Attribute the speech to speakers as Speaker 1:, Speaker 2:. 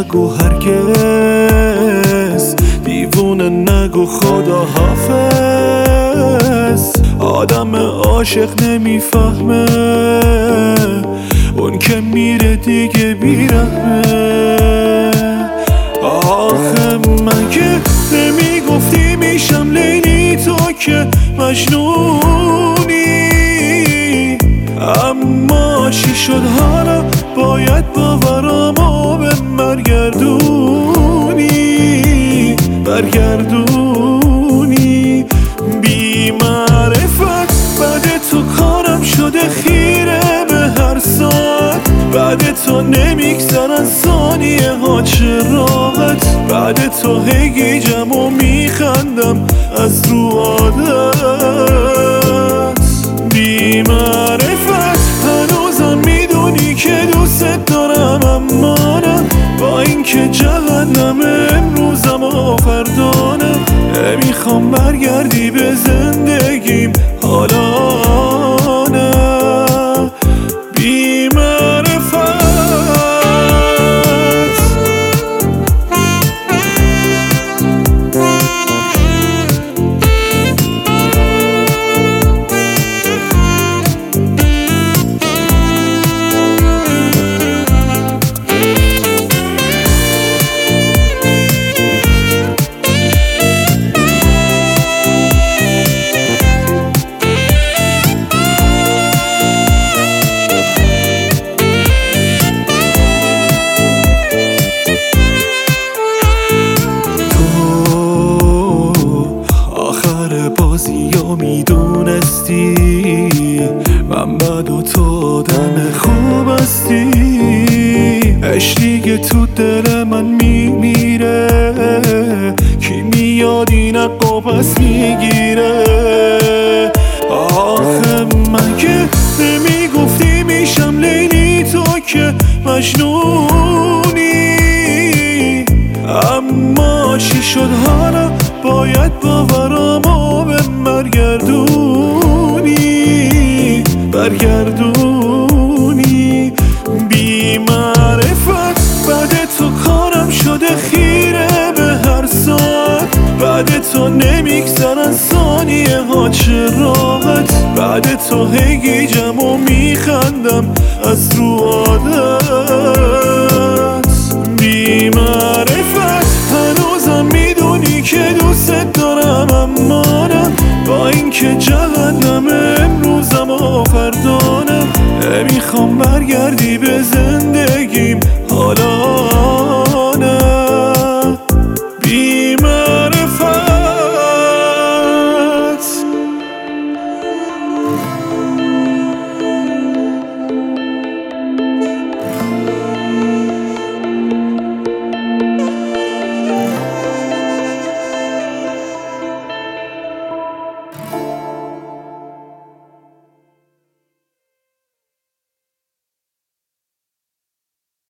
Speaker 1: نگو هرگز، دیوونه نگو خدا حافظ. آدم عاشق نمیفهمه اون که میره دیگه بیرحمه. آخه مگه نمیگفتی میشم لیلی تو که مجنونی؟ اما چی شد حالا باید باورامو به برگردونی؟ بی معرفت بعد تو کارم شده خیره به هر ساعت، بعد تو نمیگذرن ثانیه ها چه راحت، بعد تو هی گیجم و میخندم از رو عادت. بی معرفت هنوزم میدونی که دوست دارم، اما نه با اینکه جهنم امروزم و فردا نه. نمیخوام برگردی به زندگیم حالا نه. بی معرفت بازیو میدونستی من بد و تو آدم خوب هستی. عشقی تو دل من میمیره، کی میاد این عقا پس میگیره؟ آخه مگه نمیگفتی میشم لیلی تو که مجنونی؟ اما چی شد حالا باید باورامو به برگردونی؟ بی معرفت بعد تو کارم شده خیره به هر ساعت، بعد تو نمیگذرن ثانیه ها چه راحت، بعد تو هی گیجم و میخندم از رو عادت. بی معرفت هنوزم میدونی که دوست دارم، اما نه با اینکه جهنم امروزم و فردا نه. نمیخوام برگردی